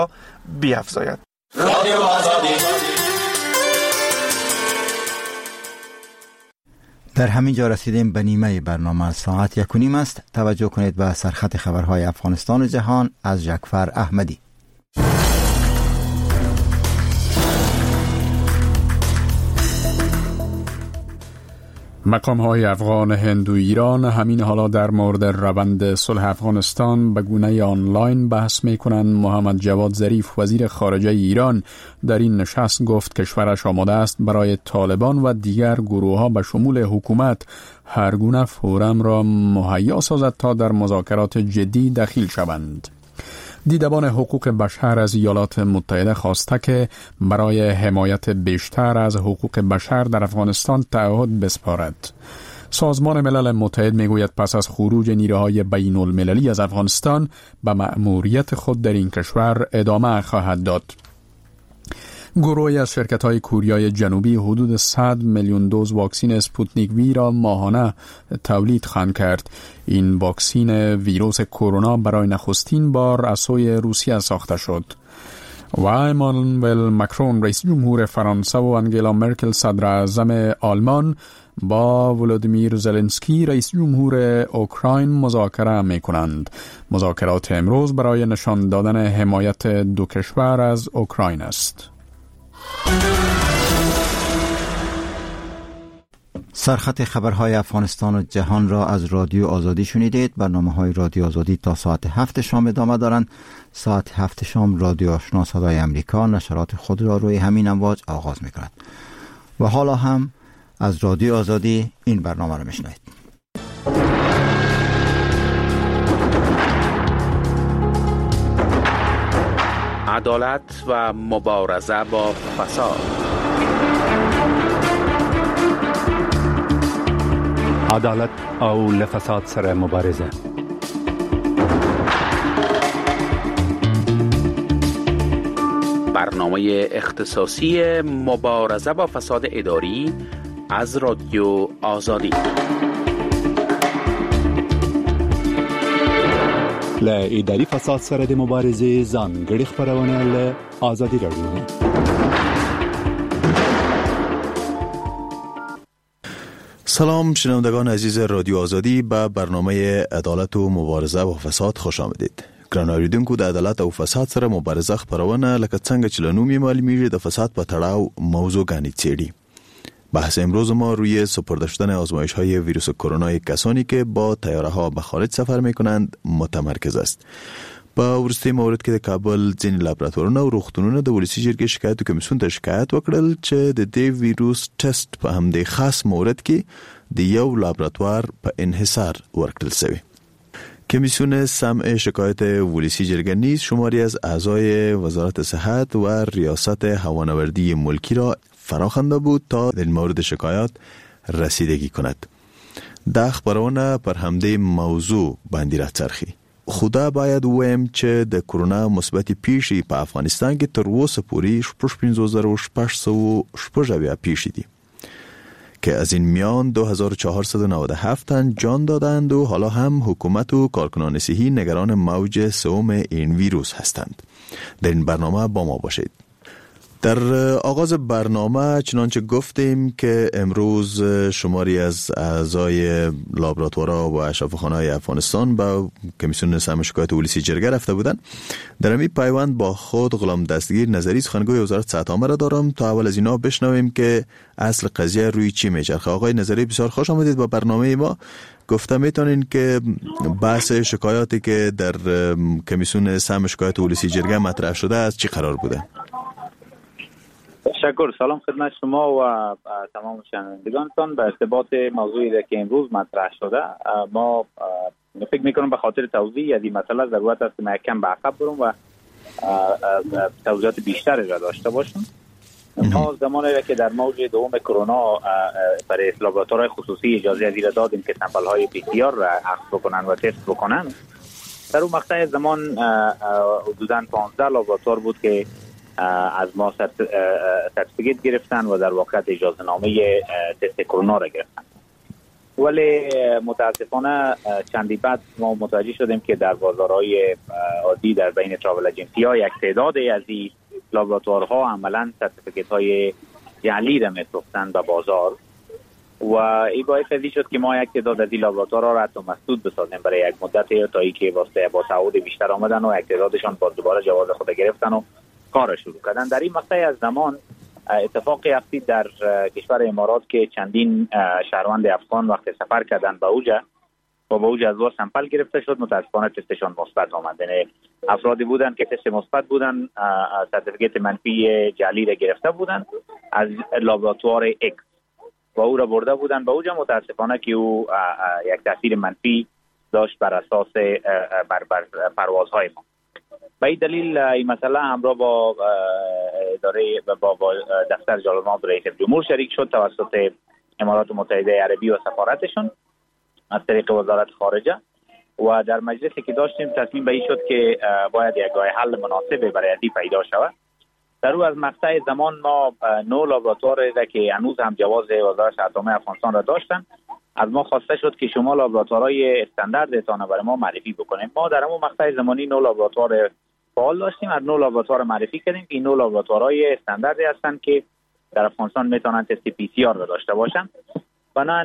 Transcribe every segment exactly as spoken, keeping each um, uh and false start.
بیفزاید. در همین جا رسیدیم به نیمه برنامه. ساعت یک و نیم است. توجه کنید به سرخط خبرهای افغانستان و جهان از جعفر احمدی. مقام‌های افغان، هند و ایران همین حالا در مورد روند صلح افغانستان به گونه آنلاین بحث می‌کنند. محمد جواد ظریف وزیر خارجه ایران در این نشست گفت کشورش آماده است برای طالبان و دیگر گروه‌ها به شمول حکومت هر گونه فورم را مهیا سازد تا در مذاکرات جدی دخیل شوند. دیدبان حقوق بشر از ایالات متحده خواسته که برای حمایت بیشتر از حقوق بشر در افغانستان تعهد بسپارد. سازمان ملل متحد میگوید پس از خروج نیروهای بین المللی از افغانستان به مأموریت خود در این کشور ادامه خواهد داد. گروهی از شرکت‌های کوریای جنوبی حدود صد میلیون دوز واکسن اسپوتنیک وی را ماهانه تولید خواهند کرد. این واکسن ویروس کرونا برای نخستین بار از سوی روسیه ساخته شد. و امانوئل مکرون رئیس جمهور فرانسه و انگلا مرکل صدر اعظم آلمان با ولودیمیر زلنسکی رئیس جمهور اوکراین مذاکره می‌کنند. مذاکرات امروز برای نشان دادن حمایت دو کشور از اوکراین است. سرخط خبرهای افغانستان و جهان را از رادیو آزادی شنیدید. برنامه‌های رادیو آزادی تا ساعت هفت شام ادامه دارند. ساعت هفت شام رادیو آشنا صدای امریکا نشرات خود را روی همین امواج آغاز می‌کند. و حالا هم از رادیو آزادی این برنامه را میشنوید. عدالت و مبارزه با فساد. عدالت او لفساد سره مبارزه. برنامه اختصاصی مبارزه با فساد اداری از رادیو آزادی. ل اداري فساد سره د مبارزې ځانګړي خبرونه له آزادي رادیو. سلام شنوندگان عزیز رادیو آزادی، به برنامه عدالت و مبارزه با فساد خوش آمدید. ګران اوریدونکو، د عدالت او فساد سره مبارزه خبرونه لکه څنګه چې له نوم یې معلومیږي د فساد په تړاو موضوعګانې څیړي. بحث امروز ما روی سپرده شدن آزمایش های ویروس کرونا کسانی که با طیاره ها به خارج سفر می کنند متمرکز است. په ورسته مورد کې د کابل ځینې لابراتوارونه او روغتونونه د ولسی جرګې شکایت کمیسیون ته شکایت وکړل چې د دې ویروس ټیسټ په همدې خاص مورد کې د یو لابراتوار په انحصار ورکړل شوی. کمیسیون سمع شکایت ولسی جرګه نیز شماری از اعضای وزارت صحت و ریاست هوانوردی ملکی را فراخوانده بود تا در مورد شکایات رسیدگی کند. دا خبرونه پر همدې موضوع باندې راڅرخي. خدا باید ویم چې د کرونا مثبت پیښې په افغانستان کې تر اوسه پورې شپږ پنځوس زره شپږ سوه شپږ اویا پیښې دي که از این میان دو هزار و چهارصد و نود و هفت تن جان دادند و حالا هم حکومت و کارکنان صحی نگران موج سوم این ویروس هستند. در این برنامه با ما باشید. در آغاز برنامه چنانچه گفتیم که امروز شماری از اعضای لابراتوارها و اشرافخانه‌های افغانستان با کمیسیون سمع شکایت ولسی جرګه رفته بودند. در همین پیوند با خود غلام دستگیر نظری سخنگوی وزارت صحت عامه را دارم تا اول از اینا بشنویم که اصل قضیه روی چی میچرخه. آقای نظری بسیار خوش آمدید با برنامه ما. گفته میتونین که بحث شکایاتی که در کمیسیون سمع شکایت ولسی جرګه مطرح شده از چی قرار بوده؟ تشکر. سلام خدمت شما و تمام شنوندگانتان. به ارتباط موضوعی که امروز مطرح شده، ما فکر میکنم به خاطر توضیح از این مسئله ضرورت است که محکم به عقب برم و توضیحات بیشتری را داشته باشم. ما زمانی را که در موج دوم کرونا برای لابراتوارهای خصوصی اجازه از این دادیم که سمپل های پی سی آر را اخذ بکنن و تست بکنن، در اون مقطع زمان حدوداً پانزده لابراتوار بود که از ما سرتیفیکیت گرفتن و در واقع اجازه نامه تست کرونا را گرفتن. ولی متاسفانه چندی بعد ما متوجه شدیم که در بازارهای عادی در بین تراول اجنسی ها یک تعدادی از این لابراتوارها عملا سرتیفیکت های جعلی را می‌فروختند به بازار و این باعث شد که ما یک تعداد از این لابراتوارها را حتی مسدود بسازیم برای یک مدت تا اینکه واسه با تعهد بیشتر آمدن و یک تعدادشان با دوباره جواز خود گرفتن و کار شروع کردن. در این مقطع از زمان اتفاقی افتید در کشور امارات که چندین شهروند افغان وقت سفر کردن به اوجه و به اوجه از وا سمپل گرفته شد، متاسفانه تستشان مثبت آمد. یعنی افرادی بودن که تست مثبت بودن، سرتیفیکت منفی جعلی را گرفته بودن از لابراتوار اکس و او را برده بودن به اوجه. متاسفانه که او یک تاثیر منفی داشت بر اساس بر, بر پروازهای ما. به این دلیل این مسئله همراه با اداره با, با دفتر جلال‌آباد رئیس جمهور شریک شد توسط امارات متحده عربی و سفارتشون از طریق وزارت خارجه و در مجلسی که داشتیم تصمیم به این شد که باید یک راه حل مناسب برای این پیدا شود. در او از مقطع زمان ما نو لابراتوار را که هنوز هم جواز وزارت اتمی افغانستان را داشتن از ما خواسته شد که شما لابراتوارهای استانداردتان برای ما معرفی بکنیم. ما در اون مقطع زمانی نو لابراتوار فعال داشتیم، از نو لابراتوار معرفی کردیم که این نو لابراتوارهای استانداردی هستند که در افغانستان میتونن تست پی سی آر را داشته باشن. بنان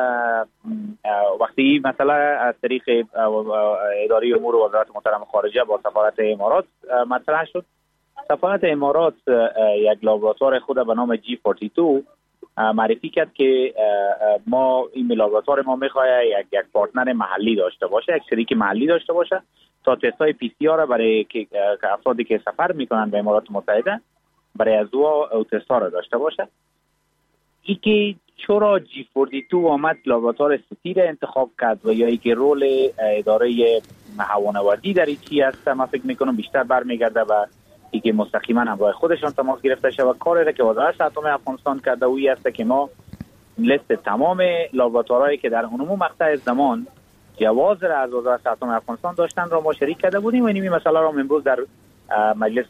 وقتی مثلا از طریق اداره امور وزارت محترم خارجه با سفارت امارات مطرح شد، سفارت امارات یک لابراتوار خود به نام جی چهل و دو معرفی کرد که ما این لابراتوار ما میخواد یک یک پارتنر محلی داشته باشه، یک شریک محلی داشته باشه تا تستای پی سی آر برای که افرادی که سفر میکنن به امارات متحده برای از او تستا را داشته باشه. ای که چرا جی چهل و دو آمد لابراتوار سیتی را انتخاب کرد و یا ای که رول اداره هوانوردی در این چی هست، من فکر میکنم بیشتر برمیگرده و ای که مستقیما همراه خودشان تماس گرفته شد و کاری را که وزارت اتمی افغانستان کرده اوی است که ما لیست تمام لابراتوارهایی که در اون مقطع زمان جواز را از وزارت اتمی افغانستان داشتن را ما شریک کرده بودیم و این مسئله را امروز در مجلس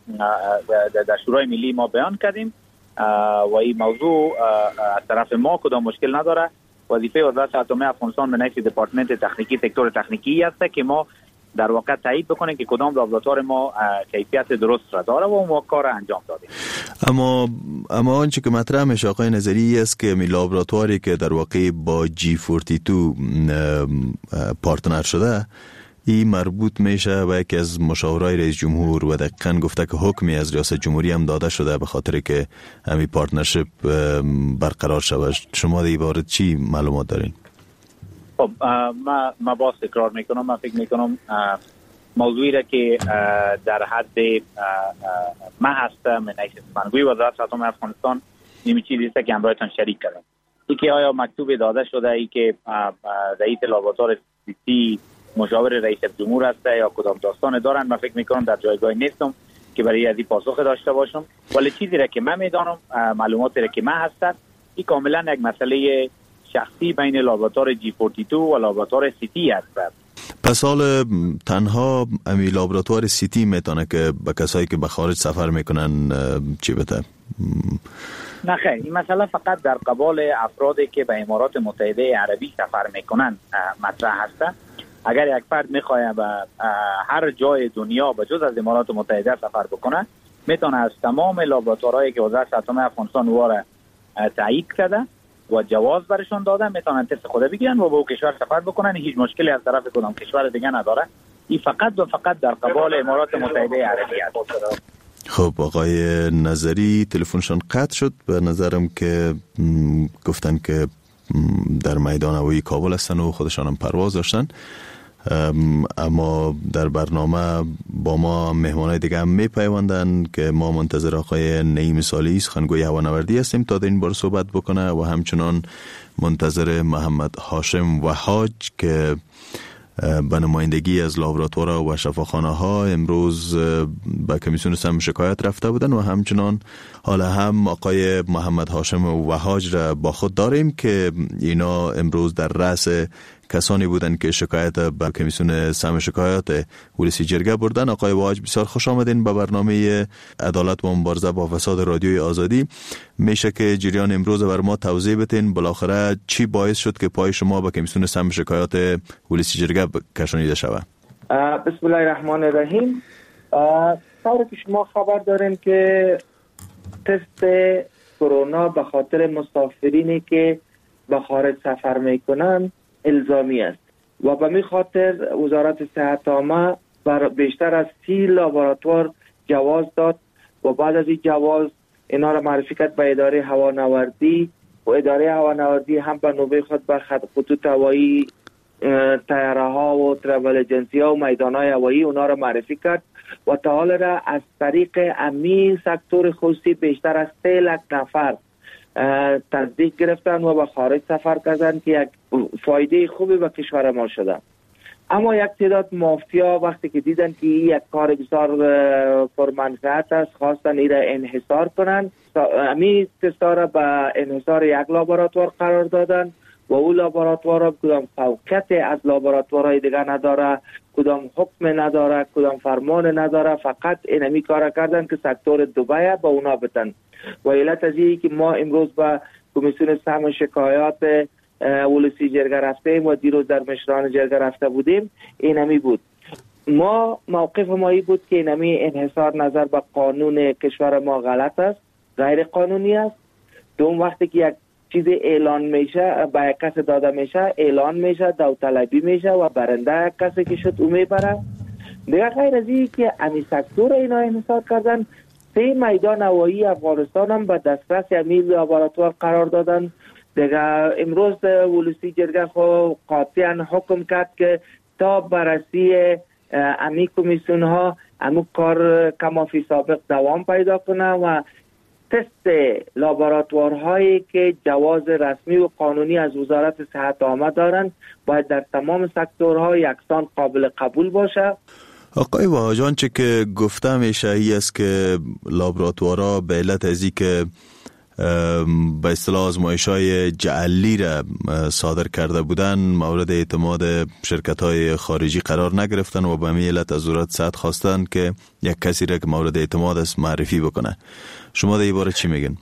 در شورای ملی ما بیان کردیم و این موضوع از طرف ما کدام مشکل نداره. وظیفه وزارت اتمی افغانستان به نفع دپارتمنت تکنیکی سکتور تکنیکی است که ما در واقع تایید بکنیم که کدام لابراتوار ما کیفیت درست را داره و ما کار انجام دادیم. اما اما آنچه که مطرح میشه آقای نظری است که می لابراتواری که در واقع با جی چهل و دو پارتنر شده این مربوط میشه و یکی از مشاورای رئیس جمهور و دقیقاً گفته که حکمی از ریاست جمهوری هم داده شده به خاطر که همین پارتنرشپ برقرار شود. شما در این باره چی معلومات دارین؟ خب ما ما باز تکرار میکنم، من فکر میکنم موضوعی را که در حد ما هستم من ایش منگوی وزارت اتمی افغانستان نمی چیزی است که همراهتان شریک کردم. ای که آیا مکتوب داده شده ای که رئیس لابراتوار سیتی مشاور رئیس جمهور است یا کدام داستان دارن، من فکر میکنم در جایگاه نیستم که برای از این پاسخ داشته باشم. ولی چیزی را که من میدانم، معلوماتی را که من هستم، این کاملا یک مسئله شخصی بین لابراتوار جی چهل و دو و لابراتوار سیتی است. پس حال تنها امی لابراتوار سیتی میتونه که به کسایی که به خارج سفر میکنن چی بده؟ نه خیر، این مسئله فقط در قبال افرادی که به امارات متحده عربی سفر میکنن مطرح هست. اگر یک فرد میخواد به هر جای دنیا به جز از امارات متحده سفر بکنه، میتونه از تمام لابراتوارهایی که وزارت اتمی افغانستان واره تایید کرده و جواز برشون دادن میتونن تست خود بگیرن و به کشور سفر بکنن. هیچ مشکلی از طرف کدام کشور دیگه نداره. این فقط و فقط در قبال امارات متحده عربی است. خب آقای نظری تلفنشان قطع شد. به نظرم که گفتن که در میدان هوایی کابل هستن و خودشان هم پرواز داشتن، اما در برنامه با ما مهمانای دیگه هم میپیوندن که ما منتظر آقای نعیم صالحی سخنگوی هوانوردی هستیم تا در این باره صحبت بکنه و همچنان منتظر محمد هاشم وحاج که به نمایندگی از لابراتوار و شفاخانه ها امروز به کمیسیون سم شکایت رفته بودن و همچنان حالا هم آقای محمد هاشم وحاج را با خود داریم که اینا امروز در رأس کسانی بودند که شکایت به کمیسیون سهم شکایات ولسی جرگه بردن. آقای واج بسیار خوش آمدین به برنامه عدالت و مبارزه با فساد رادیوی آزادی. میشه که جریان امروز بر ما توضیح بدین بالاخره چی باعث شد که پای شما به کمیسیون سهم شکایات ولسی جرگه کشانیده شود؟ بسم الله الرحمن الرحیم. طوری که شما خبر دارین که تست کرونا به خاطر مسافرینی که به خارج سفر میکنن الزامی است و به می خاطر وزارت صحت عامه بر بیشتر از سی لابراتوار جواز داد و بعد از این جواز اینا را معرفی کرد به اداره هوانوردی و اداره هوانوردی هم به نوبه خود به خطوط هوایی، تیاره ها و ترافل ایجنسی ها و میدان های هوایی اونا را معرفی کرد و تا حال را از طریق امی سکتور خصوصی بیشتر از سه لک نفر تصدیق گرفتن و به خارج سفر کردن که یک فایده خوبی به کشور ما شده. اما یک تعداد مافیا وقتی که دیدن که یک کار بسیار پرمنفعت است خواستن این را انحصار کنن. امی تستا را به انحصار یک لابراتوار قرار دادن و اون لابراتوار را کدام فوقیت از لابراتوارهای دیگر نداره، کدام حکم نداره، کدام فرمان نداره، فقط اینمی کار کردن که سکتور دوبای با اونا بتن. و علت از اینه که ما امروز با کمیسیون سهم شکایات ولسی جرگه رفتیم و دیروز در مشران جرگه رفته بودیم، اینمی بود. ما موقف ما ای بود که اینمی انحصار نظر به قانون کشور ما غلط است، غیر قانونی است. دوم وقتی که یک چیز اعلان میشه به یک کس داده میشه، اعلان میشه، داوطلبی میشه و برنده یک کسی که شد او میبره. دیگه غیر از این که امی سکتور اینا انحصار کردن، سه میدان هوایی افغانستان هم به دسترس امی لابراتوار قرار دادن. دیگه امروز ولسی جرگه خو قاطعا حکم کرد که تا بررسی امی کمیسیون ها امو کار کمافی سابق دوام پیدا کنه و تست لابراتوارهایی که جواز رسمی و قانونی از وزارت صحت عامه دارند باید در تمام سکتورها یکسان قابل قبول باشه. آقای واجان چه که گفته میشه ای است که لابراتوارها به علت ازی که به اصطلاح آزمایش‌های جعلی را صادر کرده بودن مورد اعتماد شرکت‌های خارجی قرار نگرفتن و به همین علت از وزارت صحت خواستن که یک کسی را که مورد اعتماد است معرفی بکنه. شما در این باره چی میگن؟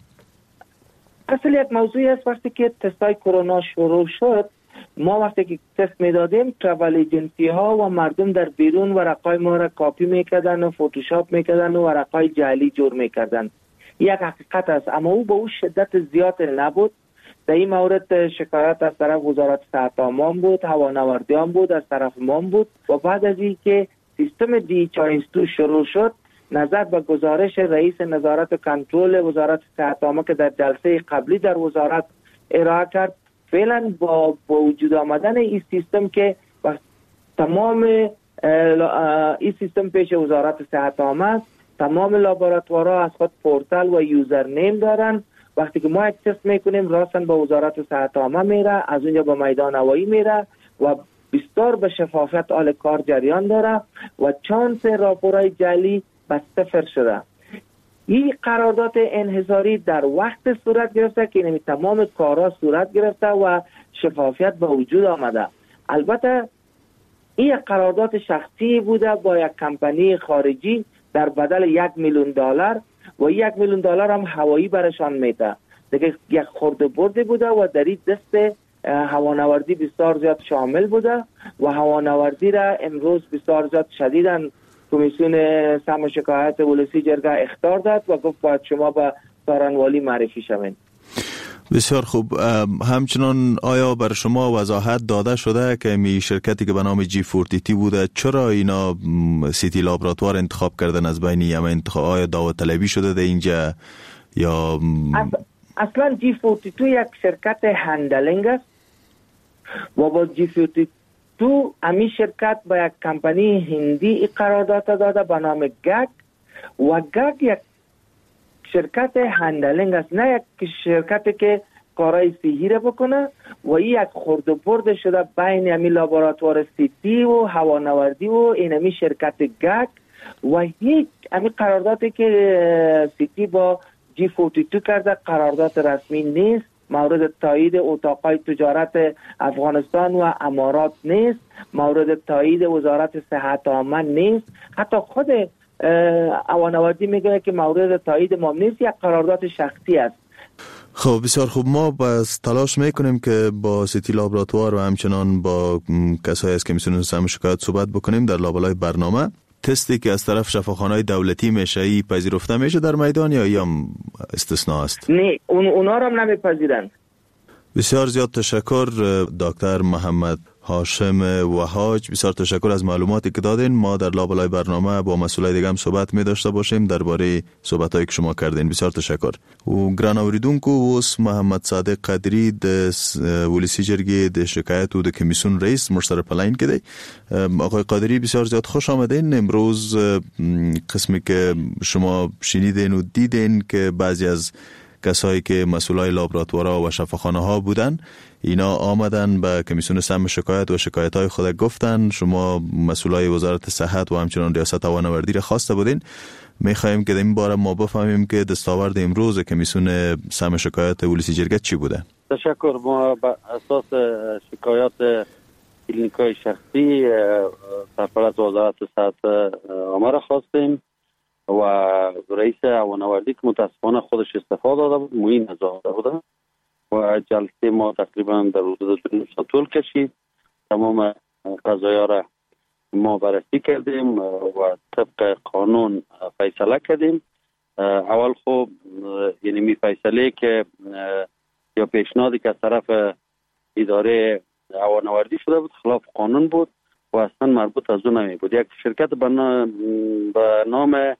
اصل یک موضوعی است وقتی که تستای کرونا شروع شد، ما وقتی که تست میدادیم ترافل ایجنسی ها و مردم در بیرون ورقای ما را کاپی میکردن و فتوشاپ میکردن و ورقای جعلی جور میکردن. یک حقیقت است، اما او به او شدت زیاد نبود. در این مورد شکایت از طرف وزارت صحت عامه بود، هوانوردی هم بود، از طرف ما بود. و بعد از این که سیستم دی چایستو شروع شد، نظر به گزارش رئیس نظارت و کنترل وزارت صحت عامه که در جلسه قبلی در وزارت ارائه کرد، فعلا با, با وجود آمدن این سیستم که تمام این سیستم پیش وزارت صحت عامه است، تمام لابراتوارها از خود پورتال و یوزر نیم دارن. وقتی که ما یک تست میکنیم راستن به وزارت صحت عامه میره، از اونجا به میدان هوایی میره و بسیار به شفافیت آل کار جریان داره و چانس راپورای جعلی به صفر شده. این قرارداد انحصاری در وقت صورت گرفته که اینمی تمام کارها صورت گرفته و شفافیت به وجود آمده. البته این قرارداد شخصی بوده با یک کمپانی خارجی در بدل یک میلیون دلار و یک میلیون دلار هم هوایی برشان میده. دیگه یک خورده برده بوده و در این دست هوانوردی بسیار زیاد شامل بوده و هوانوردی را امروز بسیار زیاد شدیداً کمیسیون سهم شکایت ولسی جرگه اخطار داد و گفت باید شما به سارنوالی معرفی شوین. بسیار خوب. همچنان آیا بر شما وضاحت داده شده که می شرکتی که به نام جی چهل تی بوده چرا اینا سیتی لابراتوار انتخاب کردن از بین یما انتخاب؟ آیا داوطلبی شده در اینجا یا اصلا جی چهل تی یک شرکت هندلینگ است و با جی چهل تو امی شرکت با یک کمپانی هندی قرارداد داده به نام گگ و گگ یک شرکت هندلینگ است، نه یک شرکتی که کارهای صحی را بکنه و این یک خورد و برد شده بین امی لابراتوار سیتی و هوانوردی و این امی شرکت گگ و هیچ امی قراردادی که سیتی با جی چهل تی کرده قرارداد رسمی نیست مورد تایید اتاقای تجارت افغانستان و امارات نیست، مورد تایید وزارت صحت عامه نیست، حتی خود اوانوردی میگه که مورد تایید ما نیست، یک قرارداد شخصی است. خب بسیار خوب، ما بس تلاش میکنیم که با سیتی لابراتوار و همچنان با کسایی از کمیسیون سم شکایت صحبت بکنیم در لابلای برنامه. تستی که از طرف شفاخانه‌های دولتی میشه ای پذیرفته میشه در میدان یا یا استثناء است؟ نه، اون اونا رو هم نمیپذیرند. بسیار زیاد تشکر دکتر محمد هاشم وهاج، بسیار تشکر از معلوماتی که دادین. ما در لابلای برنامه با مسئولای دیگه هم صحبت می داشته باشیم درباره صحبتایی که شما کردین. بسیار تشکر. و ګران اوریدونکو، اوس محمد صادق قادری د ولسی جرګې د شکایت او د کمیسیون رئیس مشترک پلاین کې دی. آقای قادری بسیار زیاد خوش آمدین. امروز قسمی که شما شنیدین و دیدین که بعضی از کسایی که مسئولای لابراتوارها و شفاخانه ها بودن، اینا آمدن به کمیسیون سم شکایت و شکایت های خود گفتن. شما مسئولای وزارت صحت و همچنان ریاست هوانوردی را خواسته بودین. میخوایم که در این باره ما بفهمیم که دستاورد امروز کمیسیون سم شکایت ولسی جرګه چی بوده؟ تشکر. ما بر اساس شکایات کلینیکای شخصی سرپرست وزارت صحت عامه را خواستیم و رئیس هوانوردی که متاسفانه خودش استعفا داده بود، معین نزاده بوده و جلسه ما تقریبا در حدود دو ساعت طول کشید. تمام قضایا را ما بررسی کردیم و طبق قانون فیصله کردیم. اول خب یعنی می فیصله که یا پیشنهادی که از طرف اداره هوانوردی شده بود خلاف قانون بود و اصلا مربوط از اون نمی بود. یک شرکت به نام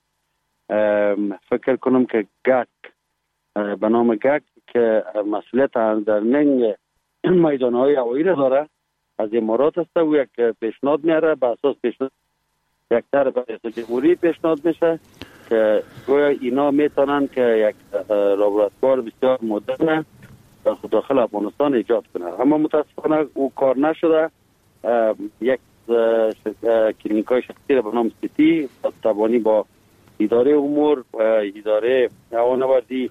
فکر کنم که گک به نام گک که مسئولیت هندرلینگ میدانهای هوایی را داره از امارات است و یک پیشنهاد میاره. به اساس پیشنهاد یک طرف رئیس جمهوری پیشنهاد میشه که گویا اینا میتونن که یک لابراتوار بسیار مدرن داخل افغانستان ایجاد کنه، اما متاسفانه او کار نشده. یک کلینیکای شخصی را به نام سیتی تبانی با اداره امور و اداره هوانوردی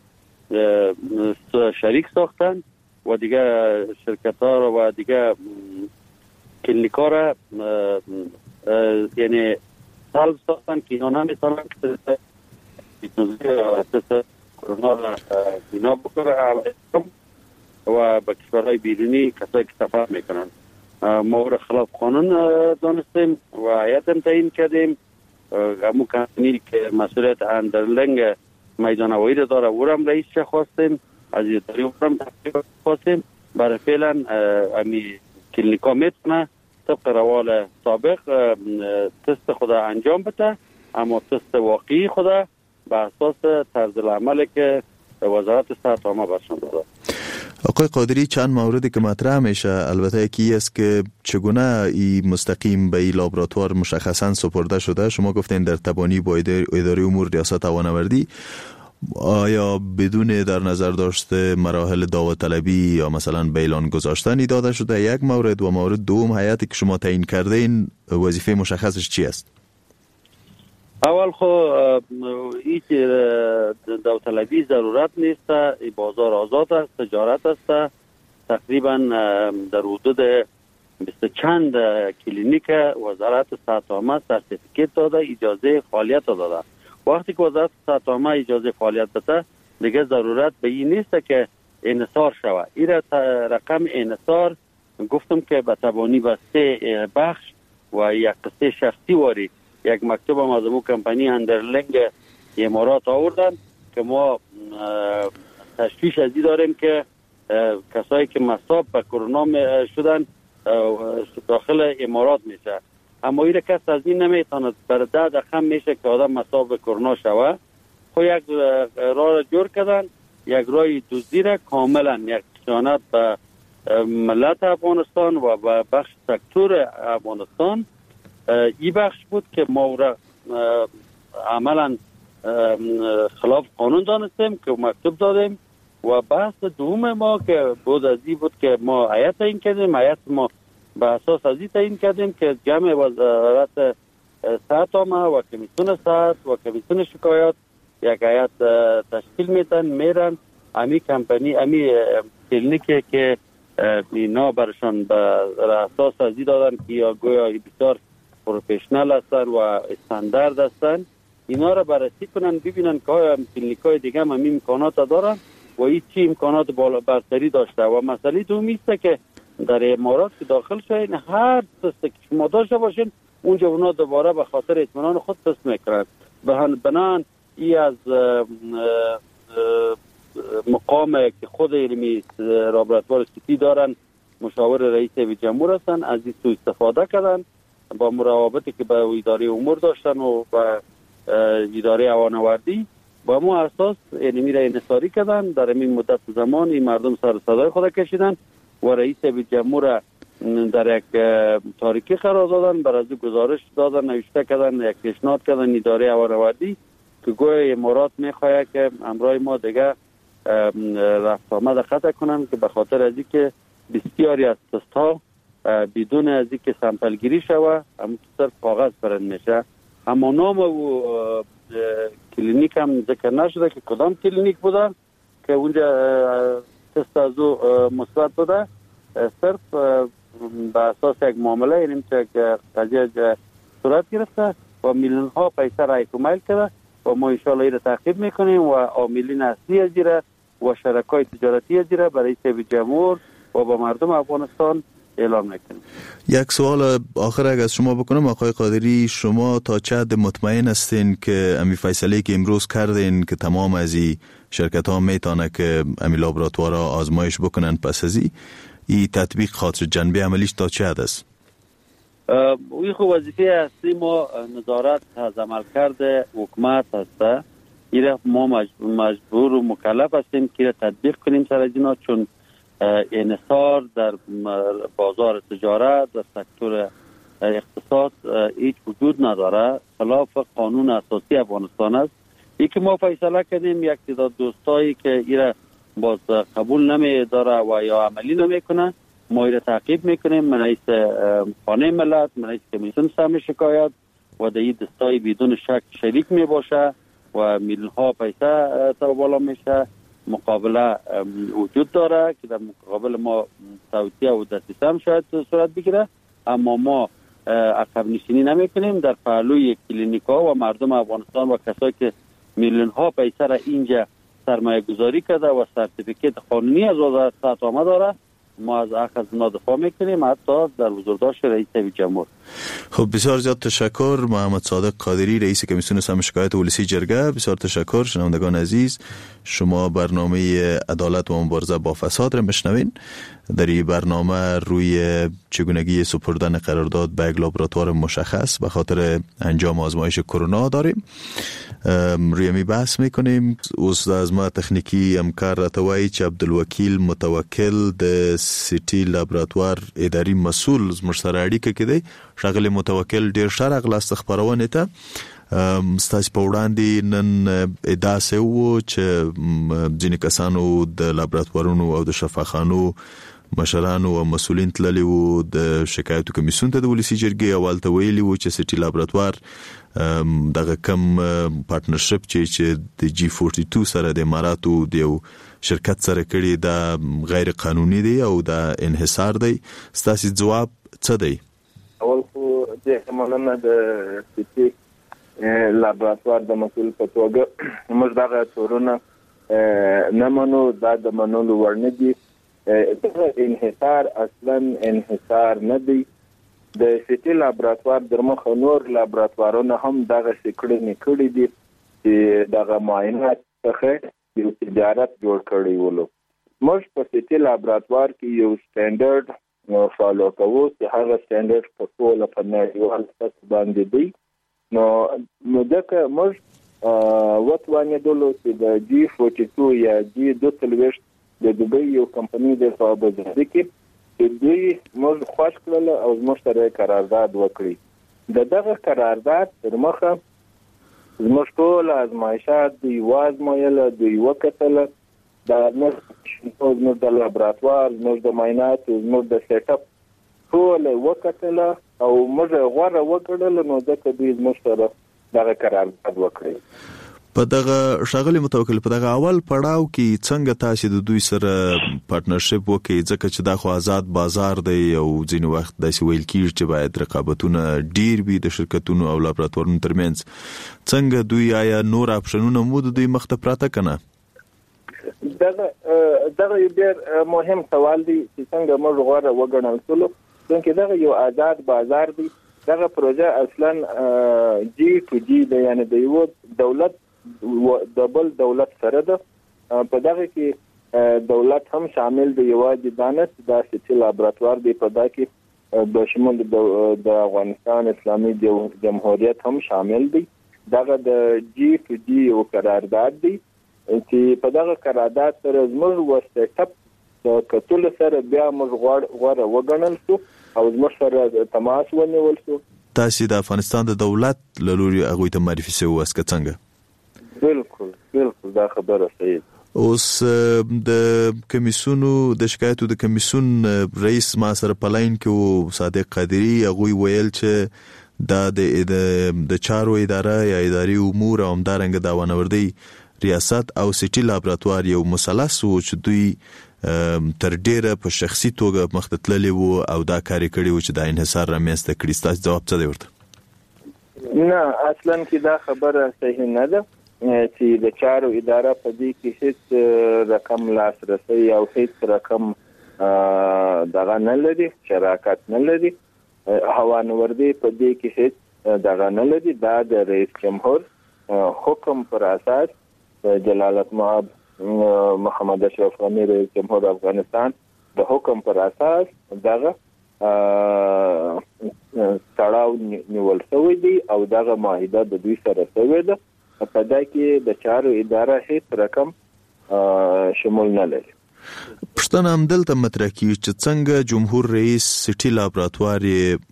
شریک ساختن و دیگه شرکت ها و دیگه کلینیک ها را یعنی سلب ساختن که اینا نمیتونن که تست کرونا را اینا بکنه و به کشورهای بیرونی کسایی که سفر میکنن. ما را خلاف قانون دانستیم و هیئت هم تعیین کردیم. همون کمپنی که مسئولیت هندرلینگ میدان هوایی را داره او را هم رئیس خواستیم، از اداره او را هم تحقیق خواستیم. برای فعلا امی کلینیکا میتونه طبق روال سابق تست خود انجام بده، اما تست واقعی خود به اساس طرز العمل که وزارت صحت عامه برشان داده. آقای قادری، چند موردی که مطرح میشه البته یکی است که چگونه ای مستقیم به این لابراتوار مشخصا سپرده شده. شما گفتین در تبانی با اداره امور ریاست هوانوردی، آیا بدون در نظر داشته مراحل داوطلبی یا مثلا بیلان گذاشتنی داده شده؟ یک مورد. و مورد دوم، هیئتی که شما تعیین کرده این وظیفه مشخصش چی است؟ اول خو هیچ داوطلبی ضرورت نیست. بازار آزاد است، تجارت است. تقریبا در حدود بیست چند کلینیک وزارت صحت عامه سرتیفیکیت داده، اجازه فعالیت داده. وقتی که وزارت صحت عامه اجازه فعالیت بده دیگه ضرورت به این نیست که انحصار شود. این رقم انحصار گفتم که به تبانی به سه بخش و یک قصه شخصی واری یک مکتوب هم از امو کمپانی هندرلینگ امارات آوردن که ما تشویش ازی داریم که کسایی که مصاب به کرونا شدن داخل امارات میشه، اما این کس از این نمیتواند. بر ده دقیقه میشه که آدم مصاب به کرونا شوه. خو یک راه را جور کردن، یک راه دزدی را کاملا یک خیانت به ملت افغانستان و به بخش سکتور افغانستان. این بخش بود که ما را عملا خلاف قانون دانستیم که مکتوب دادیم. و بحث دوم ما که بود از این بود که ما هیئت تعیین کردیم. هیئت ما به اساس از این تعیین کردیم که جمع وزارت صحت عامه و کمیسیون صحت و کمیسیون شکایات یک هیئت تشکیل میدن، میرن امی کمپانی امی کلینیکی که اینا برشان به اساس ازی دادن که یا گویا بسیار پروفشنال هستن و استاندارد هستن، اینا را بررسی کنن ببینن که آیا کلینیکای دیگه هم این امکانات دارن و این چی امکانات بالا برتری داشته. و مسئله دومی است که در امارات که داخل شوین هر تست که شما داشته باشین اونجا اونا دوباره به خاطر اطمینان خود تست میکنن. بنان ای از مقام که خود علمی لابراتوار سیتی دارن، مشاور رئیس جمهور هستن، از این سو استفاده کردن با مراقبتی که به اداره امور داشتن و با اداره هوانوردی با مو اساس علمی را انحصاری کردن. در این مدت زمان این مردم سر صدای خود کشیدن و رئیس جمهور در یک تاریکی قرار دادن، بر از گزارش دادن، نوشته کردن، یک پیشنهاد کردن اداره هوانوردی که گویا امارات میخواد که امرای ما دیگه رفت آمد قطع کنن که به خاطر از اینکه بسیاری از تست ها بدون از اینکه سامپل گیری شوه هم صرف کاغذ برند میشه. اما نام و کلینیک هم ذکر نشده که کدام کلینیک بوده که اونجا تست از او مثبت بوده. صرف به اساس یک معامله اینیم که قضیه صورت گرفته و میلیون ها پیسه را ایکومایل کرده و ما انشاءالله این را تعقیب میکنیم و عاملین اصلی از جیره و شرکای تجارتی از جیره برای رئیس جمهور و با مردم افغانستان اعلام میکنیم. یک سوال آخر اگر از شما بکنم آقای قادری، شما تا چه حد مطمئن هستین که امی فیصله که امروز کردین که تمام از این شرکت ها میتونه که امی لابراتوارها آزمایش بکنن پس از این تطبیق خاطر جنبه عملیش تا چه حد است؟ وی خو وظیفه اصلی ما نظارت از عملکرد حکومت هسته. ایره ما مجبور و مکلف هستیم که تطبیق کنیم سر جنا، چون انحصار در بازار تجارت در سکتور اقتصاد هیچ وجود نداره، خلاف قانون اساسی افغانستان است. یکی ما فیصله کردیم یک تعداد دوستایی که ایره باز قبول نمی داره و یا عملی نمی کنه ما ایره تعقیب میکنیم. من رئیس خانه ملت، من رئیس کمیسیون سهم شکایت و در این دستای بدون شک شریک می باشه و میلیون ها پیسه تا بالا میشه. مقابله وجود داره که در مقابل ما توصیه و دسترسی هم شاید صورت بگیره، اما ما عقب نشینی نمی کنیم. در پهلوی کلینیکا و مردم افغانستان و کسایی که میلیون ها پیسه را اینجا سرمایه گذاری کرده و سرتیفیکیت قانونی از وزارت صحت عامه داره، ما از حق از اونا دفاع میکنیم حتی در حضورداشت رئیس جمهور. خب بسیار زیاد تشکر محمد صادق قادری، رئیس کمیسیون سهم شکایت ولسی جرگه. بسیار تشکر. شنوندگان عزیز، شما برنامه عدالت و مبارزه با فساد را میشنوین. در این برنامه روی چگونگی سپردن قرارداد به یک لابراتوار مشخص به خاطر انجام آزمایش کرونا داریم، روی می بحث میکنیم. استاد از ما تکنیکی همکار راتوایی چې عبدالوکیل متوکل د سیټي لابراتوار اداري مسؤل زموږ سره اړیکه کړي. ښاغلی متوکل ډیر ښه راغلاست خپرونې ته. ستاسو په وړاندې نن ادعا سوې وه چې ځینې کسانو د لابراتوارونو او د شفاخانو مشرانو او مسولین تللی وو د شکایتو کمیسیون ته د ولسی جرګې او هلته ویلي وو چې سیټي لابراتوار دغه کم پارتنرشپ چې چې د جی چهارده و دو سره د اماراتو د یو شرکت سره کړي دا غیر قانوني دی او دا انحصار دی. ستاسو ځواب څه دی؟ اول خو د مننه د سیټي لابراتوار د مسؤل په توګه موږ دغه تورونه نه منو، دا د منلو وړ نه دي. دغه انحصار اصلا انحصار نه دی. د سیټي لابراتوار در مخه نور لابراتوارونه هم دغه سکړنې کړي دي چې دغه معاینات څخه یو تجارت جوړ کړی ولو. موږ په سیټي لابراتوار کې یو سټانډرډ فالو کوو چې هغه سټانډرډ په ټول په نړیوال سطح باندې دی. نو نو دغه موږ وتوانېدلو چې د جی چهارده و دو یا جی دوه څلوېښت د دوبۍ یو کمپنۍ د په ابوظبي کې چې دوی موږ خوښ کړل او موږ سره قرارداد وکړي. د دغه قرارداد تر مخه زموږ ټول ازمایشات دوی وازمایل، دوی وکتل، د زموږ د لابراتوار، زموږ د معاینات، زموږ د سیټ اپ ټول وکتل او موږ غوړه وکړل. نو ځکه دوی زموږ سره دغه قرارداد وکړي. په دغه شغله متوکل په دغه اول پړاو کې څنګه تاسو د دوی سره پارتنرشپ وکړي ځکه چې دا خو آزاد بازار دی او ځینې وخت داسې ویل کیږي چې باید رقابتونه ډیر وي د شرکتونو او لابراتوارونو ترمنځ څنګه دوی آیا نور اپشنونه مو د دوی مخته پراته کنه؟ دغه دغه یو ډیر مهم سوال دی چې څنګه موږ غواړو وګڼل شو څنګه دغه یو آزاد بازار دی. دغه پروژه اصلا جی ټو جی دی یعنی د یو دولت د بل دولت سره ده. په دغه کې دولت هم شامل دی یوازې دانش د سټي لابراتوار دی په دغه کې د شمول د افغانستان اسلامي جمهوریت هم شامل دی. دغه د جی ټو جی یو قرارداد دی چې په دغه قرارداد سره زموږ وسټ اپ د کتل سره بیا موږ غواړو وګڼل شو او زموږ سره تماس ونیول شو. تاسو د افغانستان د دولت له لوري هغه ته معرفي شوی واسکه څنګه؟ بالکل بالکل دا خبره صحیح. اوس د کمیسونو د شکایتو د کمیسون رئیس ما سره پلاین کې صادق قادری هغه ویل چې دا د د چارو اداره یا اداري امور او همدارنګه د ونوردی ریاست او سټي لابراتوار یو مثلث و چې دوی تر ډیره په شخصي توګه مختتللی وو او دا کاری کړی و چې د انحصار رامنځته کړی. تاسو جواب څه دی ورته؟ نه اصلا کې دا خبره صحیح نه ده چې د چارو اداره په دې کې هیڅ رقم لاسرسي او هیڅ رقم دغه نه لري، شراکت نه لري. هوانوردی په دې کې هیڅ دغه نه لري. دا د رئیس جمهور حکم پر اساس جلالت مآب محمد اشرف غنی رئیس جمهور افغانستان د حکم پر اساس دغه تړاو نیول شوی دی او دغه معاهده د دوی سره شوې ده. په دې کې د چارو اداره هیڅ رقم شمول نه لري. پښتنه هم دلته مطرح کیږي چې څنګه جمهور رئیس سټي لابراتوار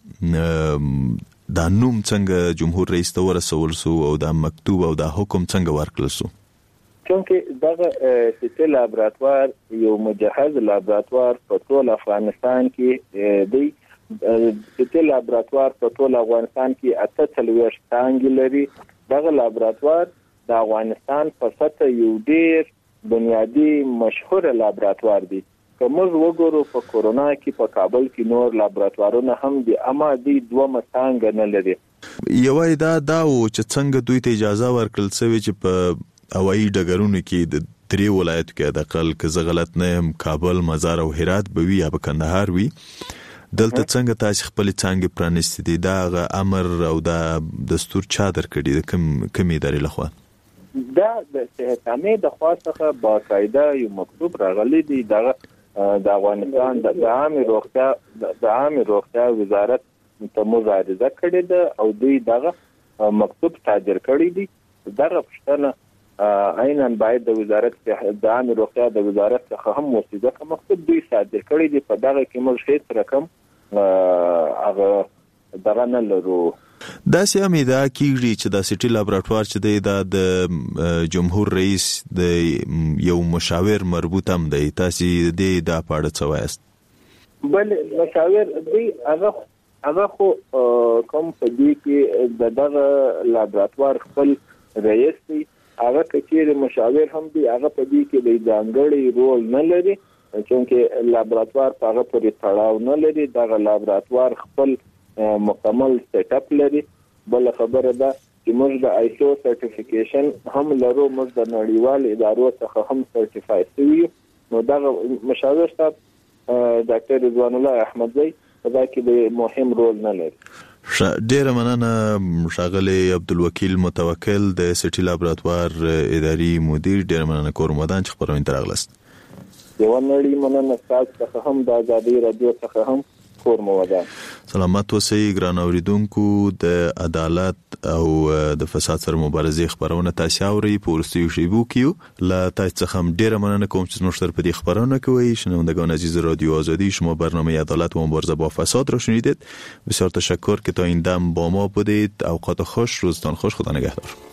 دا نوم څنګه جمهور رئیس ته ورسول سو او دا مکتوب او دا حکم څنګه ورکړل سو؟ چونکه دغه سټي لابراتوار یو مجهز لابراتوار په ټول افغانستان کې دی. سټي لابراتوار په ټول افغانستان کې اته څلوېښت څانګې لري. دغه لابراتوار د افغانستان په سطح یو ډیر بنیادی مشهور لابراتوار دی. که موږ وګورو په کورونا کې په کابل کې نور لابراتوارونه هم دي اما دي دوه څنګه نه لري. یو دا دا چې څنګه دوی ته اجازه ورکړل شوی چې په هوایي ډګرونو کې د درې ولایتو کې د اقل که زه غلط نه یم کابل، مزار او هرات به وي یا به کندهار وي، دلته څنګه تاسو خپل څنګه پرانیستي دي؟ دا امر او دا دستور چا درکړي د کوم کومې ادارې لخوا؟ دا د صحت عامه د خوا څخه باقاعده یو مکتوب راغلی دی. دغه د افغانستان د عامه روغتیا د عامه روغتیا وزارت ته مبارزه کړې ده او دوی دغه مکتوب صادر کړی دی. دغه پښتنه عیناً باید د وزارت د عامه روغتیا د وزارت څخه هم موثقه مکتوب دوی صادر کړی دی. په دغه کې موږ هیڅ رقم هغه دغه نه لرو. دا سم دا کیږي چې د سټي لابراتوار چې دی دا د جمهور رئیس د یو مشاور مربوط هم دی. تاسو دې دا پاړه څه وایست؟ بل مشاور دی هغه هغه خو کوم په دې کې د دغه لابراتوار خپل رئیس دی. هغه کچیر مشاور هم دی. هغه په دې کې د ځانګړي رول نه لري چونکه لابراتوار په هغه پورې تړاو نه لري. دغه لابراتوار خپل مکمل سیټ اپ لري. بل خبره ده چې موږ د آیسو سرټیفیکیشن هم لرو. موږ د نړیوال ادارو څخه هم سرټیفای شوی. نو دغه مشاور صاحب ډاکټر رضوان الله احمدزی په دا کې د مهم رول نه لري. ډیره مننه ښاغلی عبدالوکیل متوکل د سټي لابراتوار اداري مدیر. ډیره مننه کور مدان چې خبرونه ته راغلاست. یو نړۍ مننه تاسو څخه هم د آزادۍ رادیو څخه هم کور مودان. سلامت اوسئ ګران اوریدونکو. د عدالت او د فساد سره مبارزې خبرونه تاسو اورئ په ورستیو شیبو کې. لا تاسو څخه هم ډیره مننه کوم چې زموږ سره په دې خبرونه کوي. شنوندگان عزیز رادیو آزادی، شما برنامه عدالت و مبارزه با فساد را شنیدید. بسیار تشکر که تا این دم با ما بودید. اوقات خوش، روزتان خوش. خدا نگهدار.